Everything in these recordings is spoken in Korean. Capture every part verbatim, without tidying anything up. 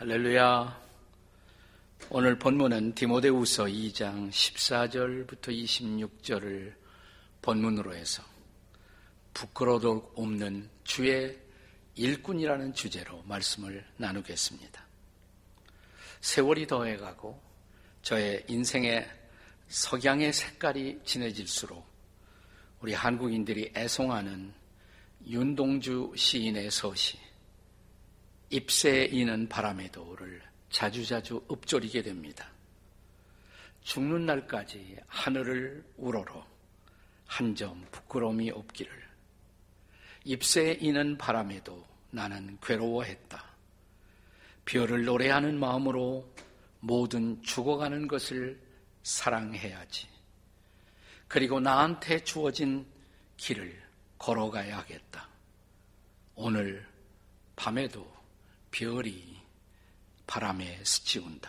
할렐루야. 오늘 본문은 디모데후서 이 장 십사 절부터 이십육 절을 본문으로 해서 부끄러도 없는 주의 일꾼이라는 주제로 말씀을 나누겠습니다. 세월이 더해가고 저의 인생의 석양의 색깔이 진해질수록 우리 한국인들이 애송하는 윤동주 시인의 서시 잎새에 이는 바람에도를 자주자주 읊조리게 됩니다. 죽는 날까지 하늘을 우러러 한 점 부끄러움이 없기를. 잎새에 이는 바람에도 나는 괴로워했다. 별을 노래하는 마음으로 모든 죽어가는 것을 사랑해야지. 그리고 나한테 주어진 길을 걸어가야 하겠다. 오늘 밤에도 별이 바람에 스치운다.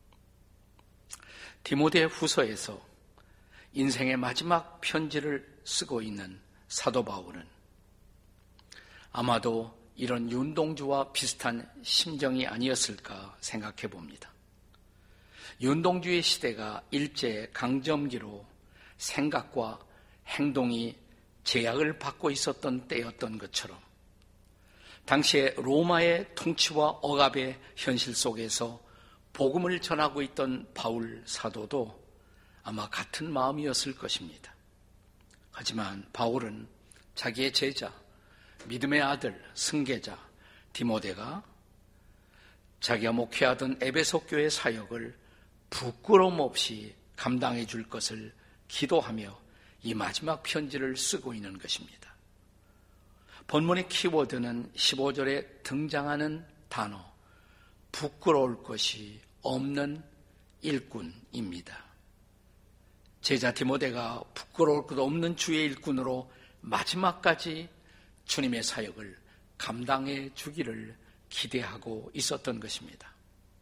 디모데 후서에서 인생의 마지막 편지를 쓰고 있는 사도 바울은 아마도 이런 윤동주와 비슷한 심정이 아니었을까 생각해 봅니다. 윤동주의 시대가 일제 강점기로 생각과 행동이 제약을 받고 있었던 때였던 것처럼 당시에 로마의 통치와 억압의 현실 속에서 복음을 전하고 있던 바울 사도도 아마 같은 마음이었을 것입니다. 하지만 바울은 자기의 제자, 믿음의 아들, 승계자 디모데가 자기가 목회하던 에베소 교회 사역을 부끄러움 없이 감당해 줄 것을 기도하며 이 마지막 편지를 쓰고 있는 것입니다. 본문의 키워드는 십오 절에 등장하는 단어, 부끄러울 것이 없는 일꾼입니다. 제자 디모데가 부끄러울 것 없는 주의 일꾼으로 마지막까지 주님의 사역을 감당해 주기를 기대하고 있었던 것입니다.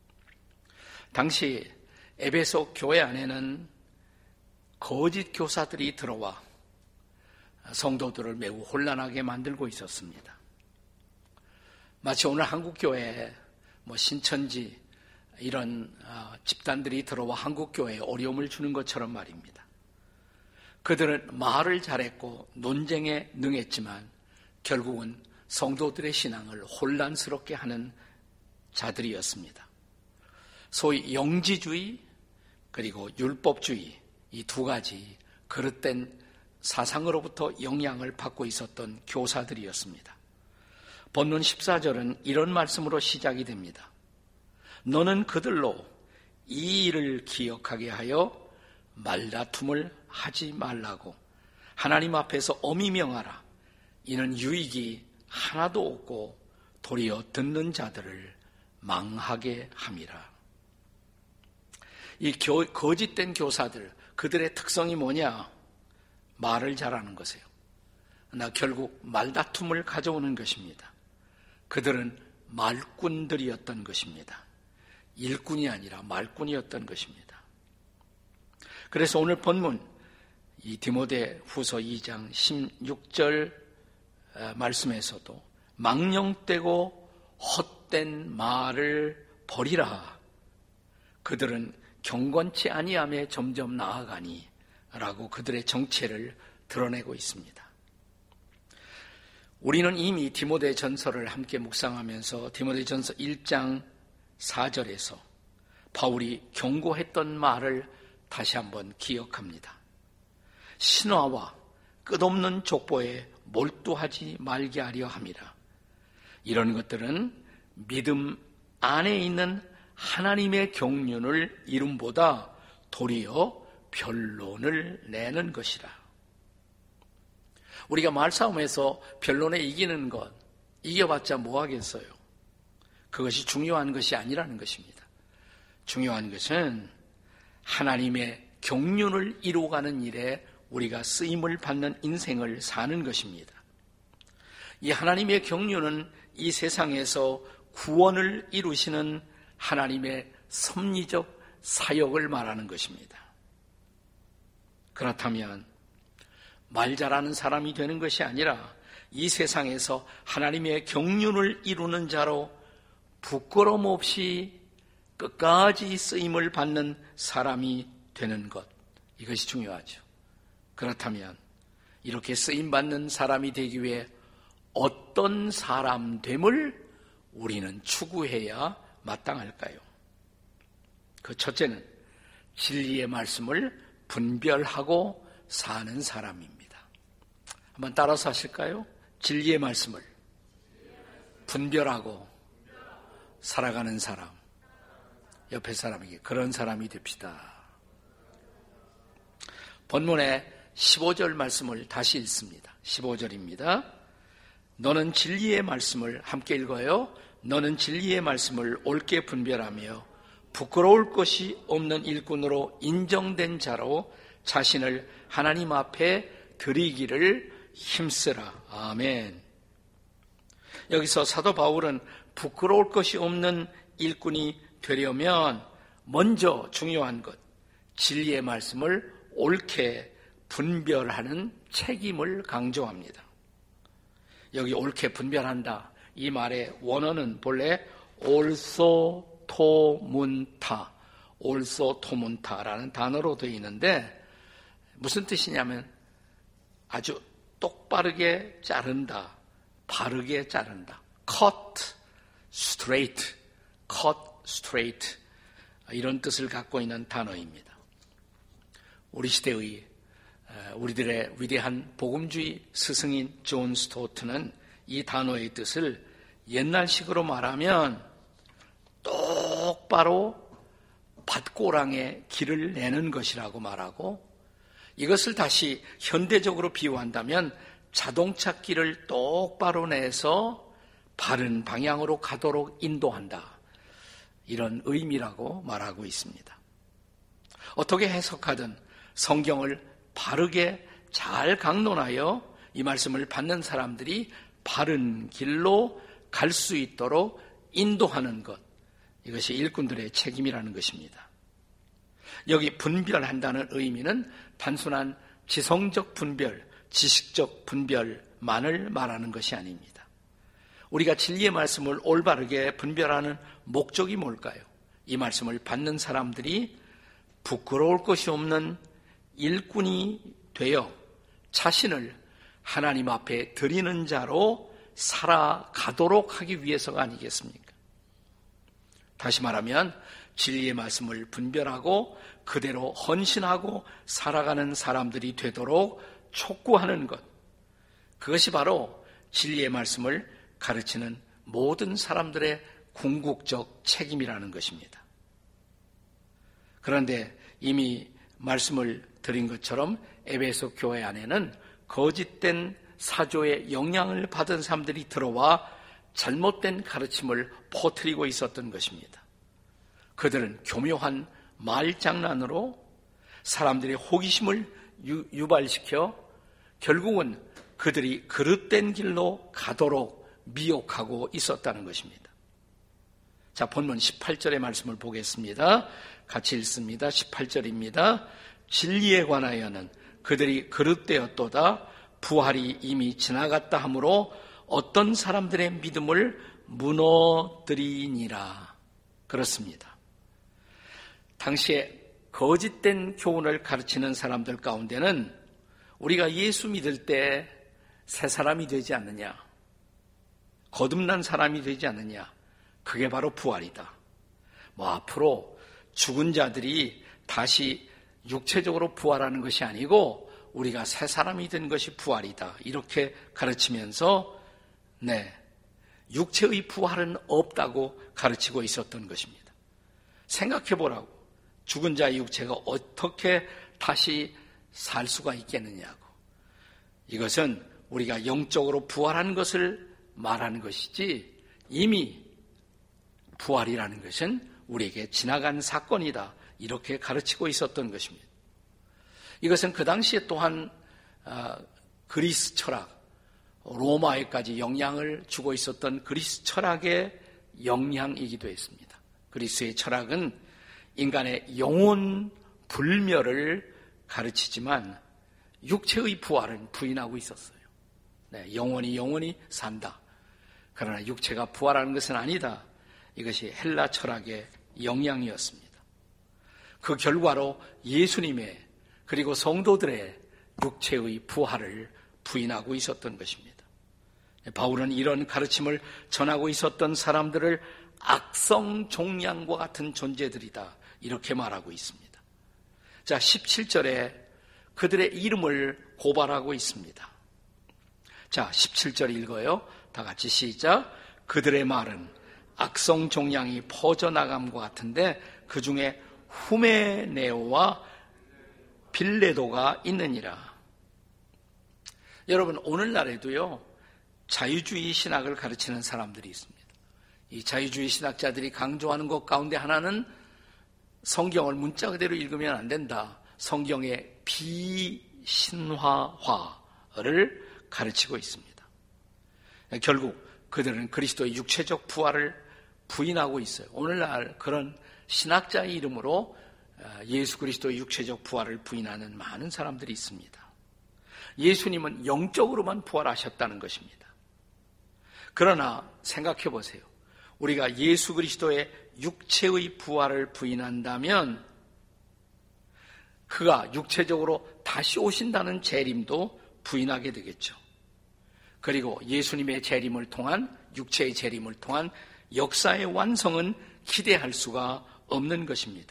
당시 에베소 교회 안에는 거짓 교사들이 들어와 성도들을 매우 혼란하게 만들고 있었습니다. 마치 오늘 한국교회에 뭐 신천지 이런 집단들이 들어와 한국교회에 어려움을 주는 것처럼 말입니다. 그들은 말을 잘했고 논쟁에 능했지만 결국은 성도들의 신앙을 혼란스럽게 하는 자들이었습니다. 소위 영지주의 그리고 율법주의 이 두 가지 그릇된 사상으로부터 영향을 받고 있었던 교사들이었습니다. 본문 십사 절은 이런 말씀으로 시작이 됩니다. 너는 그들로 이 일을 기억하게 하여 말다툼을 하지 말라고 하나님 앞에서 엄히 명하라. 이는 유익이 하나도 없고 도리어 듣는 자들을 망하게 함이라. 이 교, 거짓된 교사들, 그들의 특성이 뭐냐? 말을 잘하는 것이에요. 나 결국 말다툼을 가져오는 것입니다. 그들은 말꾼들이었던 것입니다. 일꾼이 아니라 말꾼이었던 것입니다. 그래서 오늘 본문 이 디모데 후서 이 장 십육 절 말씀에서도 망령되고 헛된 말을 버리라. 그들은 경건치 아니함에 점점 나아가니 라고 그들의 정체를 드러내고 있습니다. 우리는 이미 디모데 전서를 함께 묵상하면서 디모데 전서 일 장 사 절에서 바울이 경고했던 말을 다시 한번 기억합니다. 신화와 끝없는 족보에 몰두하지 말게 하려 함이라. 이런 것들은 믿음 안에 있는 하나님의 경륜을 이름보다 도리어 변론을 내는 것이라. 우리가 말싸움에서 변론에 이기는 것, 이겨봤자 뭐 하겠어요? 그것이 중요한 것이 아니라는 것입니다. 중요한 것은 하나님의 경륜을 이루어가는 일에 우리가 쓰임을 받는 인생을 사는 것입니다. 이 하나님의 경륜은 이 세상에서 구원을 이루시는 하나님의 섭리적 사역을 말하는 것입니다. 그렇다면 말 잘하는 사람이 되는 것이 아니라 이 세상에서 하나님의 경륜을 이루는 자로 부끄러움 없이 끝까지 쓰임을 받는 사람이 되는 것, 이것이 중요하죠. 그렇다면 이렇게 쓰임받는 사람이 되기 위해 어떤 사람됨을 우리는 추구해야 마땅할까요? 그 첫째는 진리의 말씀을 분별하고 사는 사람입니다. 한번 따라서 하실까요? 진리의 말씀을 분별하고 살아가는 사람, 옆에 사람에게 그런 사람이 됩시다. 본문의 십오 절 말씀을 다시 읽습니다. 십오 절입니다. 너는 진리의 말씀을, 함께 읽어요. 너는 진리의 말씀을 옳게 분별하며 부끄러울 것이 없는 일꾼으로 인정된 자로 자신을 하나님 앞에 드리기를 힘쓰라. 아멘. 여기서 사도 바울은 부끄러울 것이 없는 일꾼이 되려면 먼저 중요한 것, 진리의 말씀을 옳게 분별하는 책임을 강조합니다. 여기 옳게 분별한다, 이 말의 원어는 본래 올소토문타, 올소토문타라는 단어로 되어 있는데 무슨 뜻이냐면 아주 똑바르게 자른다, 바르게 자른다. cut, straight, cut, straight, 이런 뜻을 갖고 있는 단어입니다. 우리 시대의 우리들의 위대한 복음주의 스승인 존 스토트는 이 단어의 뜻을 옛날식으로 말하면 똑바로 밭고랑에 길을 내는 것이라고 말하고, 이것을 다시 현대적으로 비유한다면 자동차 길을 똑바로 내서 바른 방향으로 가도록 인도한다, 이런 의미라고 말하고 있습니다. 어떻게 해석하든 성경을 바르게 잘 강론하여 이 말씀을 받는 사람들이 바른 길로 갈 수 있도록 인도하는 것, 이것이 일꾼들의 책임이라는 것입니다. 여기 분별한다는 의미는 단순한 지성적 분별, 지식적 분별만을 말하는 것이 아닙니다. 우리가 진리의 말씀을 올바르게 분별하는 목적이 뭘까요? 이 말씀을 받는 사람들이 부끄러울 것이 없는 일꾼이 되어 자신을 하나님 앞에 드리는 자로 살아가도록 하기 위해서가 아니겠습니까? 다시 말하면 진리의 말씀을 분별하고 그대로 헌신하고 살아가는 사람들이 되도록 촉구하는 것, 그것이 바로 진리의 말씀을 가르치는 모든 사람들의 궁극적 책임이라는 것입니다. 그런데 이미 말씀을 드린 것처럼 에베소 교회 안에는 거짓된 사조의 영향을 받은 사람들이 들어와 잘못된 가르침을 퍼뜨리고 있었던 것입니다. 그들은 교묘한 말장난으로 사람들의 호기심을 유, 유발시켜 결국은 그들이 그릇된 길로 가도록 미혹하고 있었다는 것입니다. 자, 본문 십팔 절의 말씀을 보겠습니다. 같이 읽습니다. 십팔 절입니다. 진리에 관하여는 그들이 그릇되었도다. 부활이 이미 지나갔다 하므로 어떤 사람들의 믿음을 무너뜨리니라. 그렇습니다. 당시에 거짓된 교훈을 가르치는 사람들 가운데는 우리가 예수 믿을 때 새 사람이 되지 않느냐, 거듭난 사람이 되지 않느냐, 그게 바로 부활이다. 뭐 앞으로 죽은 자들이 다시 육체적으로 부활하는 것이 아니고 우리가 새 사람이 된 것이 부활이다, 이렇게 가르치면서 네, 육체의 부활은 없다고 가르치고 있었던 것입니다. 생각해 보라고. 죽은 자의 육체가 어떻게 다시 살 수가 있겠느냐고. 이것은 우리가 영적으로 부활한 것을 말하는 것이지 이미 부활이라는 것은 우리에게 지나간 사건이다, 이렇게 가르치고 있었던 것입니다. 이것은 그 당시에 또한 그리스 철학, 로마에까지 영향을 주고 있었던 그리스 철학의 영향이기도 했습니다. 그리스의 철학은 인간의 영혼 불멸을 가르치지만 육체의 부활은 부인하고 있었어요. 네, 영혼이 영원히 산다. 그러나 육체가 부활하는 것은 아니다. 이것이 헬라 철학의 영향이었습니다. 그 결과로 예수님의 그리고 성도들의 육체의 부활을 부인하고 있었던 것입니다. 바울은 이런 가르침을 전하고 있었던 사람들을 악성 종양과 같은 존재들이다, 이렇게 말하고 있습니다. 자, 십칠 절에 그들의 이름을 고발하고 있습니다. 자, 십칠 절 읽어요. 다 같이 시작. 그들의 말은 악성 종양이 퍼져나감과 같은데 그 중에 후메네오와 빌레도가 있느니라. 여러분, 오늘날에도요 자유주의 신학을 가르치는 사람들이 있습니다. 이 자유주의 신학자들이 강조하는 것 가운데 하나는 성경을 문자 그대로 읽으면 안 된다, 성경의 비신화화를 가르치고 있습니다. 결국 그들은 그리스도의 육체적 부활을 부인하고 있어요. 오늘날 그런 신학자의 이름으로 예수 그리스도의 육체적 부활을 부인하는 많은 사람들이 있습니다. 예수님은 영적으로만 부활하셨다는 것입니다. 그러나 생각해 보세요. 우리가 예수 그리스도의 육체의 부활을 부인한다면 그가 육체적으로 다시 오신다는 재림도 부인하게 되겠죠. 그리고 예수님의 재림을 통한, 육체의 재림을 통한 역사의 완성은 기대할 수가 없는 것입니다.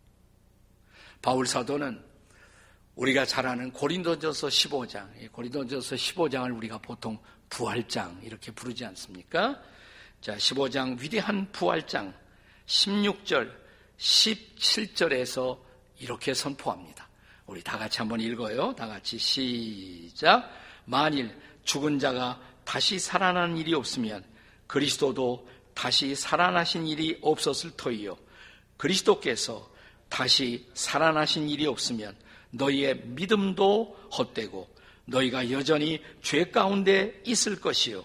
바울 사도는 우리가 잘 아는 고린도전서 십오 장, 고린도전서 십오 장을 우리가 보통 부활장 이렇게 부르지 않습니까? 자, 십오 장 위대한 부활장 십육 절, 십칠 절에서 이렇게 선포합니다. 우리 다 같이 한번 읽어요. 다 같이 시작. 만일 죽은 자가 다시 살아난 일이 없으면 그리스도도 다시 살아나신 일이 없었을 터이요. 그리스도께서 다시 살아나신 일이 없으면 너희의 믿음도 헛되고 너희가 여전히 죄 가운데 있을 것이요.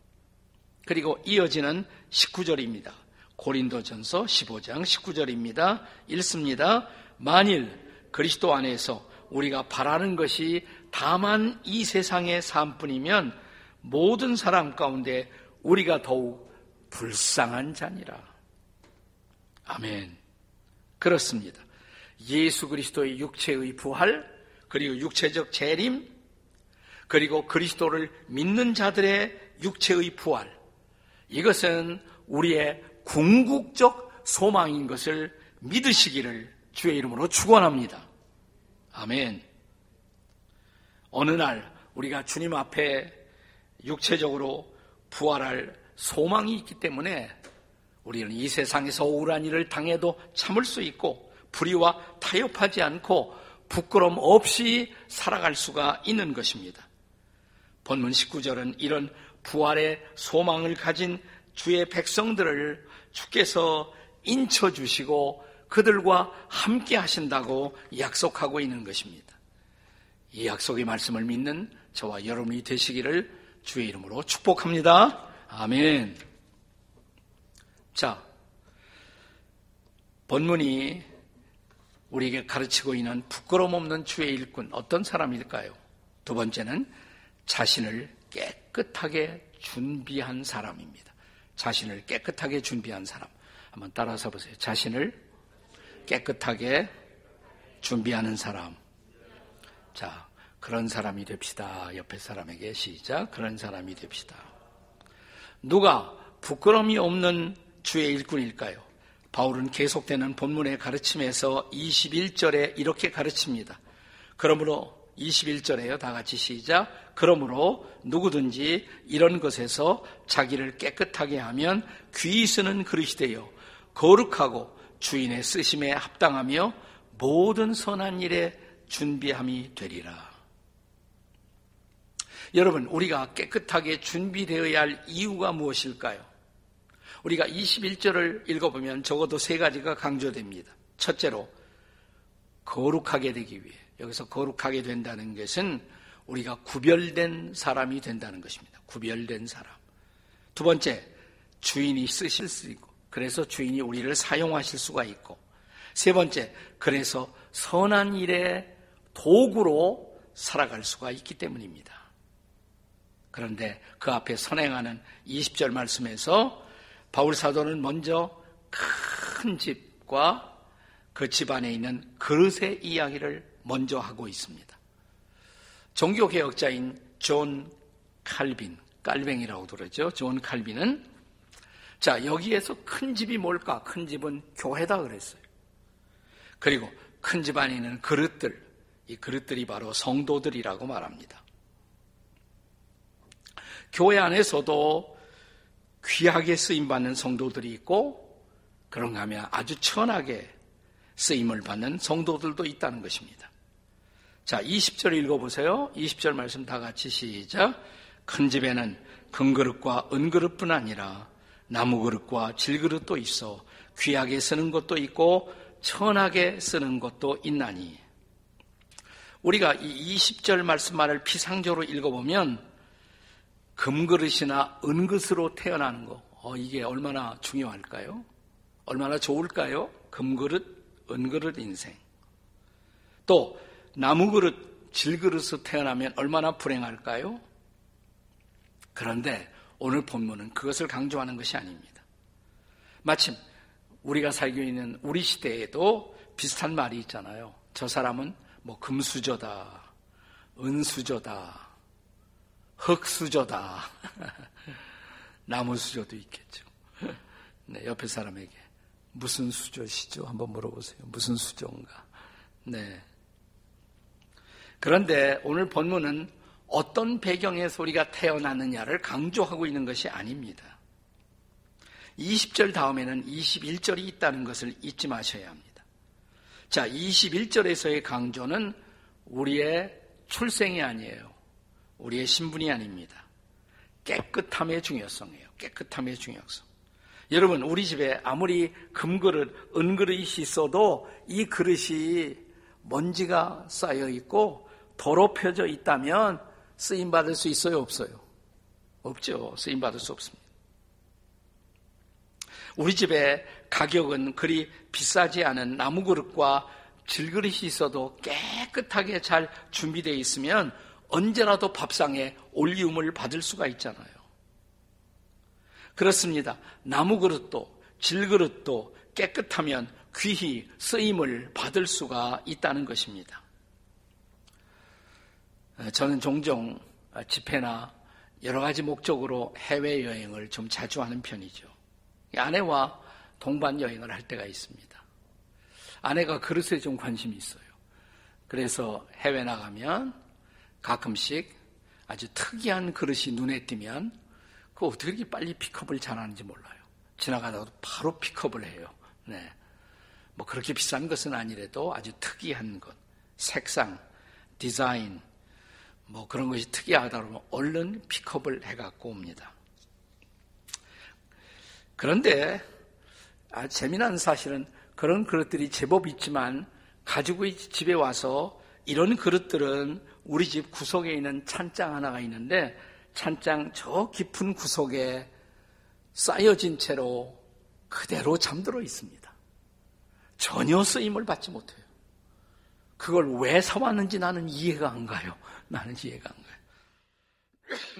그리고 이어지는 십구 절입니다. 고린도전서 십오 장 십구 절입니다. 읽습니다. 만일 그리스도 안에서 우리가 바라는 것이 다만 이 세상의 삶뿐이면 모든 사람 가운데 우리가 더욱 불쌍한 자니라. 아멘. 그렇습니다. 예수 그리스도의 육체의 부활, 그리고 육체적 재림, 그리고 그리스도를 믿는 자들의 육체의 부활, 이것은 우리의 궁극적 소망인 것을 믿으시기를 주의 이름으로 축원합니다. 아멘. 어느 날 우리가 주님 앞에 육체적으로 부활할 소망이 있기 때문에 우리는 이 세상에서 억울한 일을 당해도 참을 수 있고 불의와 타협하지 않고 부끄럼 없이 살아갈 수가 있는 것입니다. 본문 십구 절은 이런 부활의 소망을 가진 주의 백성들을 주께서 인쳐주시고 그들과 함께 하신다고 약속하고 있는 것입니다. 이 약속의 말씀을 믿는 저와 여러분이 되시기를 주의 이름으로 축복합니다. 아멘. 자, 본문이 우리에게 가르치고 있는 부끄러움 없는 주의 일꾼, 어떤 사람일까요? 두 번째는 자신을 깨끗하게 준비한 사람입니다. 자신을 깨끗하게 준비한 사람. 한번 따라서 보세요. 자신을 깨끗하게 준비하는 사람. 자, 그런 사람이 됩시다. 옆에 사람에게 시작. 그런 사람이 됩시다. 누가 부끄러움이 없는 주의 일꾼일까요? 바울은 계속되는 본문의 가르침에서 이십일 절에 이렇게 가르칩니다. 그러므로 이십일 절에요. 다 같이 시작. 그러므로 누구든지 이런 것에서 자기를 깨끗하게 하면 귀히 쓰는 그릇이 되어 거룩하고 주인의 쓰심에 합당하며 모든 선한 일에 준비함이 되리라. 여러분, 우리가 깨끗하게 준비되어야 할 이유가 무엇일까요? 우리가 이십일 절을 읽어보면 적어도 세 가지가 강조됩니다. 첫째로 거룩하게 되기 위해, 여기서 거룩하게 된다는 것은 우리가 구별된 사람이 된다는 것입니다. 구별된 사람. 두 번째, 주인이 쓰실 수 있고, 그래서 주인이 우리를 사용하실 수가 있고, 세 번째, 그래서 선한 일의 도구로 살아갈 수가 있기 때문입니다. 그런데 그 앞에 선행하는 이십 절 말씀에서 바울 사도는 먼저 큰 집과 그 집 안에 있는 그릇의 이야기를 먼저 하고 있습니다. 종교개혁자인 존 칼빈, 깔뱅이라고 그러죠. 존 칼빈은 자, 여기에서 큰 집이 뭘까? 큰 집은 교회다 그랬어요. 그리고 큰 집 안에 있는 그릇들, 이 그릇들이 바로 성도들이라고 말합니다. 교회 안에서도 귀하게 쓰임받는 성도들이 있고 그런가 하면 아주 천하게 쓰임을 받는 성도들도 있다는 것입니다. 자, 이십 절 읽어보세요. 이십 절 말씀 다 같이 시작. 큰 집에는 금그릇과 은그릇뿐 아니라 나무그릇과 질그릇도 있어 귀하게 쓰는 것도 있고 천하게 쓰는 것도 있나니. 우리가 이 이십 절 말씀만을 피상적으로 읽어보면 금그릇이나 은그릇으로 태어나는 거, 어, 이게 얼마나 중요할까요? 얼마나 좋을까요? 금그릇, 은그릇 인생. 또 나무그릇, 질그릇으로 태어나면 얼마나 불행할까요? 그런데 오늘 본문은 그것을 강조하는 것이 아닙니다. 마침 우리가 살고 있는 우리 시대에도 비슷한 말이 있잖아요. 저 사람은 뭐 금수저다, 은수저다, 흙수저다, 나무수저도 있겠죠. 네, 옆에 사람에게 무슨 수저시죠? 한번 물어보세요. 무슨 수저인가? 네. 그런데 오늘 본문은 어떤 배경에서 우리가 태어났느냐를 강조하고 있는 것이 아닙니다. 이십 절 다음에는 이십일 절이 있다는 것을 잊지 마셔야 합니다. 자, 이십일 절에서의 강조는 우리의 출생이 아니에요. 우리의 신분이 아닙니다. 깨끗함의 중요성이에요. 깨끗함의 중요성. 여러분, 우리 집에 아무리 금그릇, 은그릇이 있어도 이 그릇이 먼지가 쌓여 있고 더럽혀져 있다면 쓰임받을 수 있어요? 없어요? 없죠. 쓰임받을 수 없습니다. 우리 집에 가격은 그리 비싸지 않은 나무그릇과 질그릇이 있어도 깨끗하게 잘 준비되어 있으면 언제라도 밥상에 올리움을 받을 수가 있잖아요. 그렇습니다. 나무그릇도 질그릇도 깨끗하면 귀히 쓰임을 받을 수가 있다는 것입니다. 저는 종종 집회나 여러 가지 목적으로 해외여행을 좀 자주 하는 편이죠. 아내와 동반 여행을 할 때가 있습니다. 아내가 그릇에 좀 관심이 있어요. 그래서 해외 나가면 가끔씩 아주 특이한 그릇이 눈에 띄면 그거 어떻게 이렇게 빨리 픽업을 잘하는지 몰라요. 지나가다가도 바로 픽업을 해요. 네. 뭐 그렇게 비싼 것은 아니라도 아주 특이한 것, 색상, 디자인, 뭐 그런 것이 특이하다 그러면 얼른 픽업을 해갖고 옵니다. 그런데 아주 재미난 사실은 그런 그릇들이 제법 있지만 가지고 집에 와서 이런 그릇들은 우리 집 구석에 있는 찬장 하나가 있는데 찬장 저 깊은 구석에 쌓여진 채로 그대로 잠들어 있습니다. 전혀 쓰임을 받지 못해요. 그걸 왜 사왔는지 나는 이해가 안 가요. 나는 이해가 안 가요.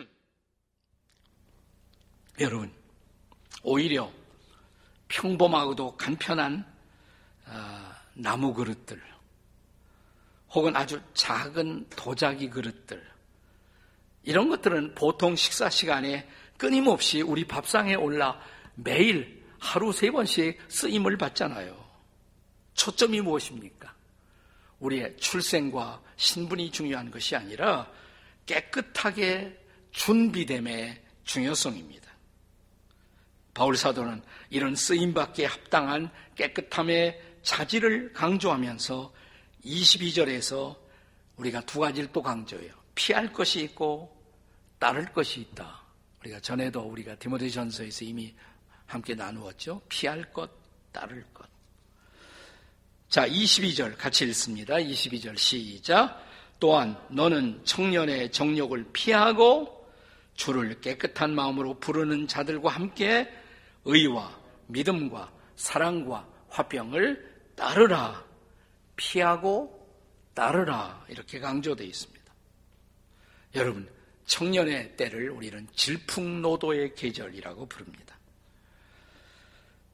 여러분, 오히려 평범하고도 간편한 어, 나무 그릇들 혹은 아주 작은 도자기 그릇들, 이런 것들은 보통 식사 시간에 끊임없이 우리 밥상에 올라 매일 하루 세 번씩 쓰임을 받잖아요. 초점이 무엇입니까? 우리의 출생과 신분이 중요한 것이 아니라 깨끗하게 준비됨의 중요성입니다. 바울 사도는 이런 쓰임받기에 합당한 깨끗함의 자질을 강조하면서 이십이 절에서 우리가 두 가지를 또 강조해요. 피할 것이 있고 따를 것이 있다. 우리가 전에도 우리가 디모데전서에서 이미 함께 나누었죠. 피할 것, 따를 것. 자, 이십이 절 같이 읽습니다. 이십이 절 시작. 또한 너는 청년의 정욕을 피하고 주를 깨끗한 마음으로 부르는 자들과 함께 의와 믿음과 사랑과 화평을 따르라. 피하고 따르라. 이렇게 강조되어 있습니다. 여러분, 청년의 때를 우리는 질풍노도의 계절이라고 부릅니다.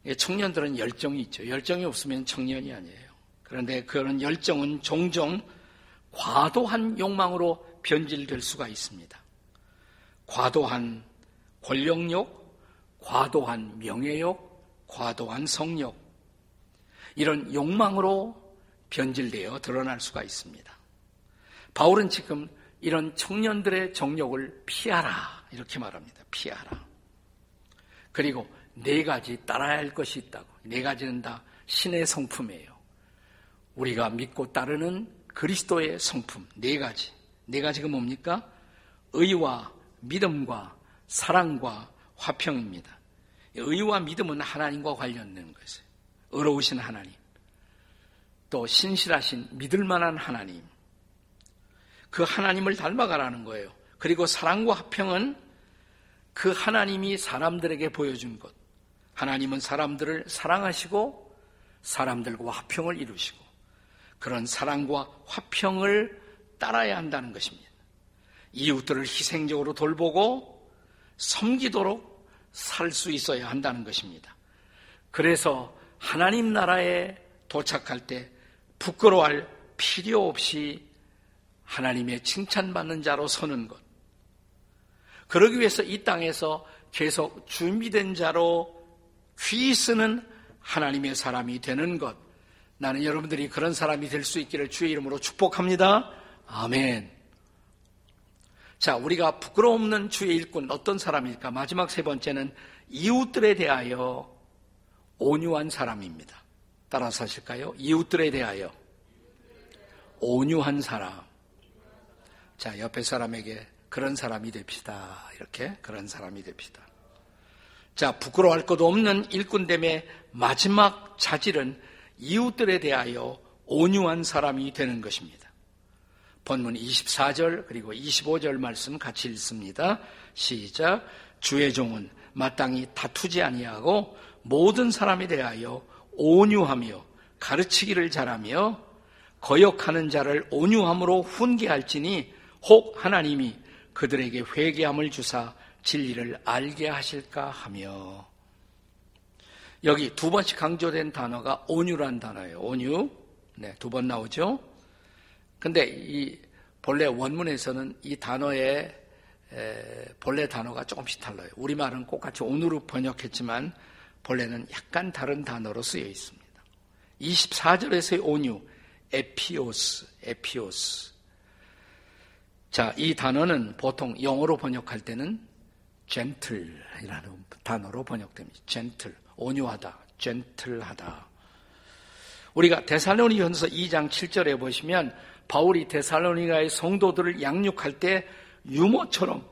청년들은 열정이 있죠. 열정이 없으면 청년이 아니에요. 그런데 그런 열정은 종종 과도한 욕망으로 변질될 수가 있습니다. 과도한 권력욕, 과도한 명예욕, 과도한 성욕, 이런 욕망으로 변질되어 드러날 수가 있습니다. 바울은 지금 이런 청년들의 정욕을 피하라 이렇게 말합니다. 피하라. 그리고 네 가지 따라야 할 것이 있다고. 네 가지는 다 신의 성품이에요. 우리가 믿고 따르는 그리스도의 성품 네 가지. 네 가지가 뭡니까? 의와 믿음과 사랑과 화평입니다. 의와 믿음은 하나님과 관련된 것이에요. 의로우신 하나님, 또 신실하신 믿을 만한 하나님, 그 하나님을 닮아가라는 거예요. 그리고 사랑과 화평은 그 하나님이 사람들에게 보여준 것. 하나님은 사람들을 사랑하시고 사람들과 화평을 이루시고 그런 사랑과 화평을 따라야 한다는 것입니다. 이웃들을 희생적으로 돌보고 섬기도록 살 수 있어야 한다는 것입니다. 그래서 하나님 나라에 도착할 때 부끄러워할 필요 없이 하나님의 칭찬받는 자로 서는 것. 그러기 위해서 이 땅에서 계속 준비된 자로 귀 쓰는 하나님의 사람이 되는 것. 나는 여러분들이 그런 사람이 될 수 있기를 주의 이름으로 축복합니다. 아멘. 자, 우리가 부끄러움 없는 주의 일꾼 어떤 사람일까? 마지막 세 번째는 이웃들에 대하여 온유한 사람입니다. 따라서 하실까요? 이웃들에 대하여 온유한 사람. 자, 옆에 사람에게 그런 사람이 됩시다. 이렇게 그런 사람이 됩시다. 자, 부끄러워할 것도 없는 일꾼됨의 마지막 자질은 이웃들에 대하여 온유한 사람이 되는 것입니다. 본문 이십사 절 그리고 이십오 절 말씀 같이 읽습니다. 시작. 주의 종은 마땅히 다투지 아니하고 모든 사람에 대하여 온유하며 가르치기를 잘하며 거역하는 자를 온유함으로 훈계할지니 혹 하나님이 그들에게 회개함을 주사 진리를 알게 하실까 하며. 여기 두 번씩 강조된 단어가 온유란 단어예요. 온유. 네, 두 번 나오죠. 근데 이 본래 원문에서는 이 단어의 에, 본래 단어가 조금씩 달라요. 우리말은 똑같이 온유로 번역했지만 본래는 약간 다른 단어로 쓰여 있습니다. 이십사 절에서의 온유, 에피오스, 에피오스. 자, 이 단어는 보통 영어로 번역할 때는 gentle이라는 단어로 번역됩니다. gentle, 온유하다, gentle하다. 우리가 데살로니가전서 이 장 칠 절에 보시면 바울이 데살로니가의 성도들을 양육할 때 유모처럼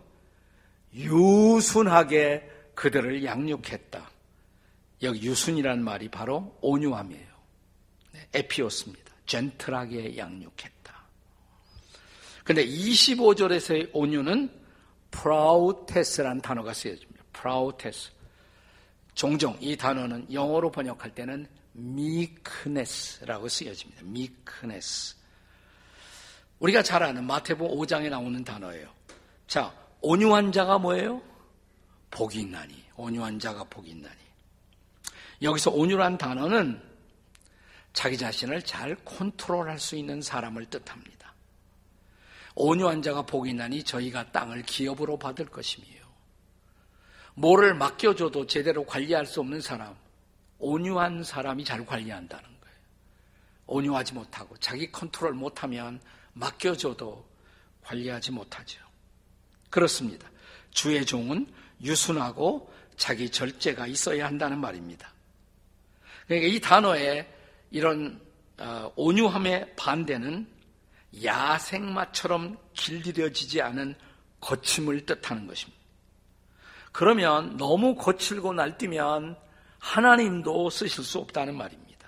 유순하게 그들을 양육했다. 여기 유순이라는 말이 바로 온유함이에요. 에피오스입니다. 젠틀하게 양육했다. 그런데 이십오 절에서의 온유는 프라우테스라는 단어가 쓰여집니다. 프라우테스. 종종 이 단어는 영어로 번역할 때는 meekness라고 쓰여집니다. meekness. 우리가 잘 아는 마태복음 오 장에 나오는 단어예요. 자, 온유한 자가 뭐예요? 복이 있나니. 온유한 자가 복이 있나니. 여기서 온유란 단어는 자기 자신을 잘 컨트롤할 수 있는 사람을 뜻합니다. 온유한 자가 복이 있나니 저희가 땅을 기업으로 받을 것이며 뭐를 맡겨줘도 제대로 관리할 수 없는 사람, 온유한 사람이 잘 관리한다는 거예요. 온유하지 못하고 자기 컨트롤 못하면 맡겨줘도 관리하지 못하죠. 그렇습니다. 주의 종은 유순하고 자기 절제가 있어야 한다는 말입니다. 그러니까 이 단어에 이런 온유함의 반대는 야생마처럼 길들여지지 않은 거침을 뜻하는 것입니다. 그러면 너무 거칠고 날뛰면 하나님도 쓰실 수 없다는 말입니다.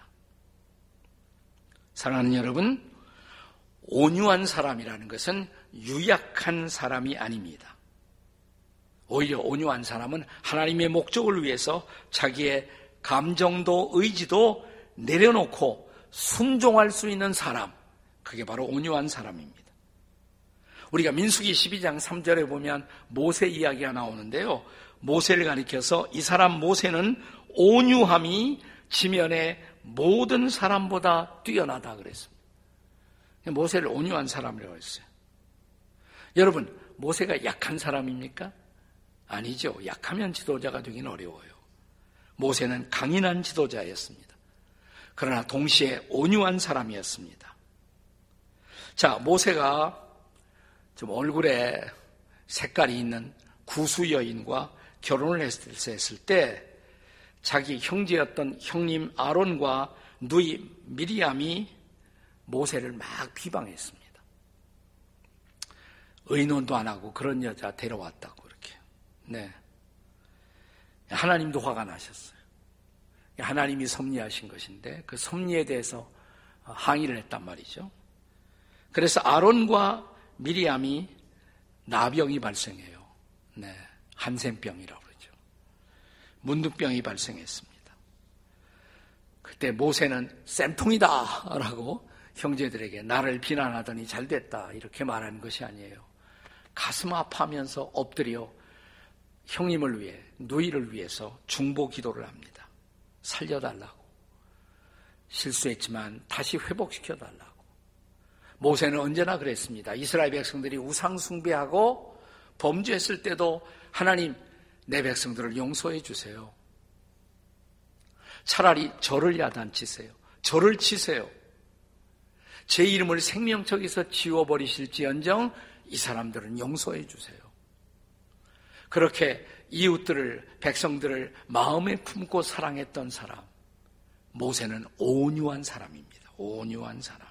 사랑하는 여러분, 온유한 사람이라는 것은 유약한 사람이 아닙니다. 오히려 온유한 사람은 하나님의 목적을 위해서 자기의 감정도 의지도 내려놓고 순종할 수 있는 사람, 그게 바로 온유한 사람입니다. 우리가 민수기 십이 장 삼 절에 보면 모세 이야기가 나오는데요. 모세를 가리켜서 이 사람 모세는 온유함이 지면의 모든 사람보다 뛰어나다 그랬습니다. 모세를 온유한 사람이라고 했어요. 여러분, 모세가 약한 사람입니까? 아니죠. 약하면 지도자가 되긴 어려워요. 모세는 강인한 지도자였습니다. 그러나 동시에 온유한 사람이었습니다. 자, 모세가 좀 얼굴에 색깔이 있는 구수 여인과 결혼을 했을 때 자기 형제였던 형님 아론과 누이 미리암이 모세를 막 비방했습니다. 의논도 안 하고 그런 여자 데려왔다고 이렇게. 네. 하나님도 화가 나셨어요. 하나님이 섭리하신 것인데 그 섭리에 대해서 항의를 했단 말이죠. 그래서 아론과 미리암이 나병이 발생해요. 네. 한센병이라고 그러죠. 문둥병이 발생했습니다. 그때 모세는 쌤통이다 라고 형제들에게 나를 비난하더니 잘됐다 이렇게 말하는 것이 아니에요. 가슴 아파하면서 엎드려 형님을 위해, 누이를 위해서 중보 기도를 합니다. 살려달라고. 실수했지만 다시 회복시켜달라고. 모세는 언제나 그랬습니다. 이스라엘 백성들이 우상 숭배하고 범죄했을 때도 하나님, 내 백성들을 용서해 주세요. 차라리 저를 야단치세요. 저를 치세요. 제 이름을 생명책에서 지워버리실지언정 이 사람들은 용서해 주세요. 그렇게 이웃들을, 백성들을 마음에 품고 사랑했던 사람, 모세는 온유한 사람입니다. 온유한 사람.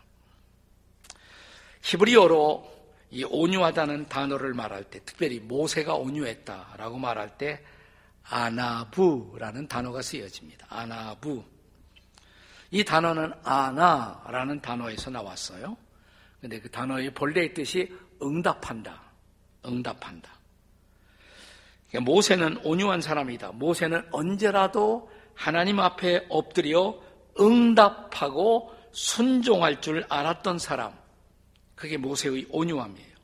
히브리어로 이 온유하다는 단어를 말할 때, 특별히 모세가 온유했다라고 말할 때 아나부라는 단어가 쓰여집니다. 아나부. 이 단어는 아나라는 단어에서 나왔어요. 근데 그 단어의 본래의 뜻이 응답한다. 응답한다. 그러니까 모세는 온유한 사람이다. 모세는 언제라도 하나님 앞에 엎드려 응답하고 순종할 줄 알았던 사람. 그게 모세의 온유함이에요.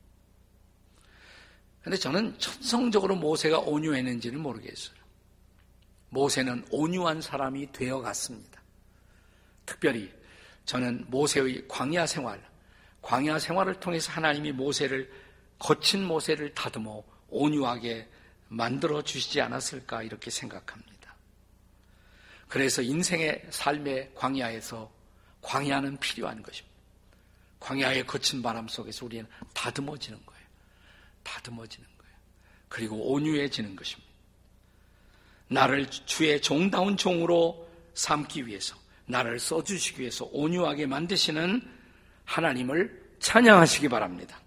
그런데 저는 천성적으로 모세가 온유했는지는 모르겠어요. 모세는 온유한 사람이 되어갔습니다. 특별히 저는 모세의 광야 생활, 광야 생활을 통해서 하나님이 모세를, 거친 모세를 다듬어 온유하게 만들어 주시지 않았을까 이렇게 생각합니다. 그래서 인생의 삶의 광야에서 광야는 필요한 것입니다. 광야의 거친 바람 속에서 우리는 다듬어지는 거예요. 다듬어지는 거예요. 그리고 온유해지는 것입니다. 나를 주의 종다운 종으로 삼기 위해서, 나를 써주시기 위해서 온유하게 만드시는 하나님을 찬양하시기 바랍니다.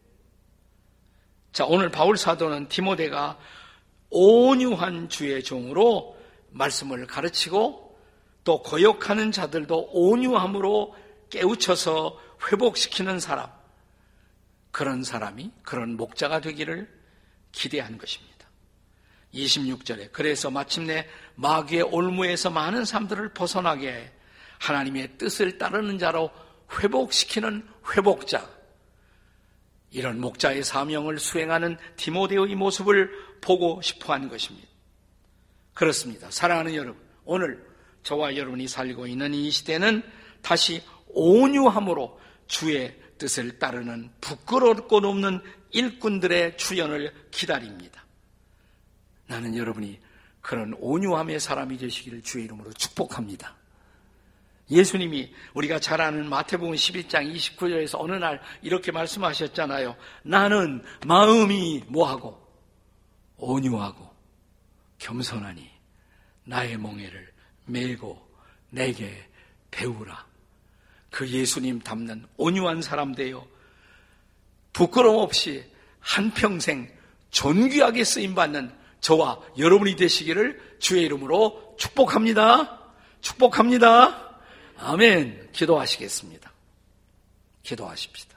자, 오늘 바울 사도는 디모데가 온유한 주의 종으로 말씀을 가르치고 또 거역하는 자들도 온유함으로 깨우쳐서 회복시키는 사람, 그런 사람이, 그런 목자가 되기를 기대한 것입니다. 이십육 절에 그래서 마침내 마귀의 올무에서 많은 사람들을 벗어나게 하나님의 뜻을 따르는 자로 회복시키는 회복자, 이런 목자의 사명을 수행하는 디모데의 모습을 보고 싶어한 것입니다. 그렇습니다. 사랑하는 여러분, 오늘 저와 여러분이 살고 있는 이 시대는 다시 온유함으로 주의 뜻을 따르는 부끄럽고 높는 일꾼들의 출현을 기다립니다. 나는 여러분이 그런 온유함의 사람이 되시기를 주의 이름으로 축복합니다. 예수님이 우리가 잘 아는 마태복음 십일 장 이십구 절에서 어느 날 이렇게 말씀하셨잖아요. 나는 마음이 뭐하고 온유하고 겸손하니 나의 멍에를 메고 내게 배우라. 그 예수님 닮는 온유한 사람 되어 부끄러움 없이 한평생 존귀하게 쓰임받는 저와 여러분이 되시기를 주의 이름으로 축복합니다. 축복합니다. 아멘. 기도하시겠습니다. 기도하십시다.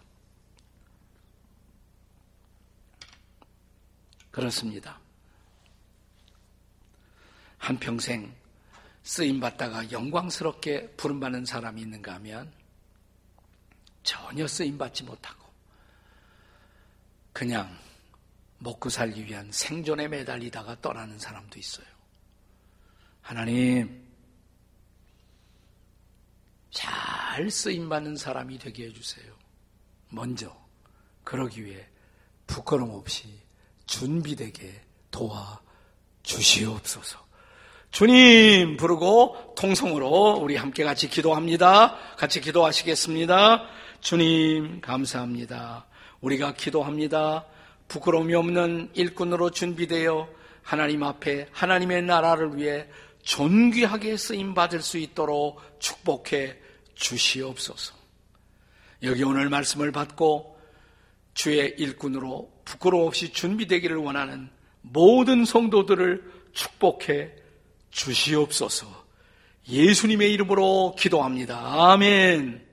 그렇습니다. 한평생 쓰임받다가 영광스럽게 부름받는 사람이 있는가 하면 전혀 쓰임받지 못하고 그냥 먹고 살기 위한 생존에 매달리다가 떠나는 사람도 있어요. 하나님, 잘 쓰임받는 사람이 되게 해주세요. 먼저 그러기 위해 부끄럼 없이 준비되게 도와주시옵소서. 주님 부르고 통성으로 우리 함께 같이 기도합니다. 같이 기도하시겠습니다. 주님 감사합니다. 우리가 기도합니다. 부끄러움이 없는 일꾼으로 준비되어 하나님 앞에 하나님의 나라를 위해 존귀하게 쓰임받을 수 있도록 축복해 주시옵소서. 여기 오늘 말씀을 받고 주의 일꾼으로 부끄러움 없이 준비되기를 원하는 모든 성도들을 축복해 주시옵소서. 예수님의 이름으로 기도합니다. 아멘.